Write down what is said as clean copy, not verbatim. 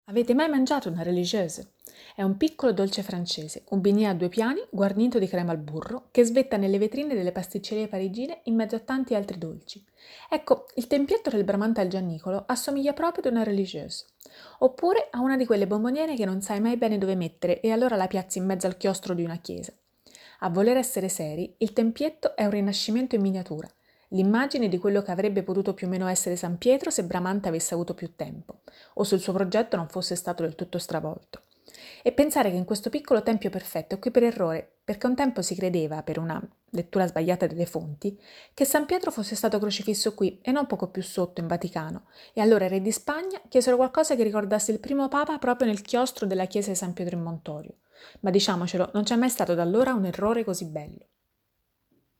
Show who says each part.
Speaker 1: Avete mai mangiato una religieuse? È un piccolo dolce francese, un bignè a due piani guarnito di crema al burro che svetta nelle vetrine delle pasticcerie parigine in mezzo a tanti altri dolci. Ecco, il tempietto del Bramante al Giannicolo assomiglia proprio ad una religieuse. Oppure a una di quelle bomboniere che non sai mai bene dove mettere e allora la piazzi in mezzo al chiostro di una chiesa. A voler essere seri, il tempietto è un rinascimento in miniatura, l'immagine di quello che avrebbe potuto più o meno essere San Pietro se Bramante avesse avuto più tempo, o se il suo progetto non fosse stato del tutto stravolto. E pensare che in questo piccolo tempio perfetto è qui per errore, perché un tempo si credeva, per una lettura sbagliata delle fonti, che San Pietro fosse stato crocifisso qui e non poco più sotto in Vaticano, e allora i re di Spagna chiesero qualcosa che ricordasse il primo papa proprio nel chiostro della chiesa di San Pietro in Montorio. Ma diciamocelo, non c'è mai stato da allora un errore così bello.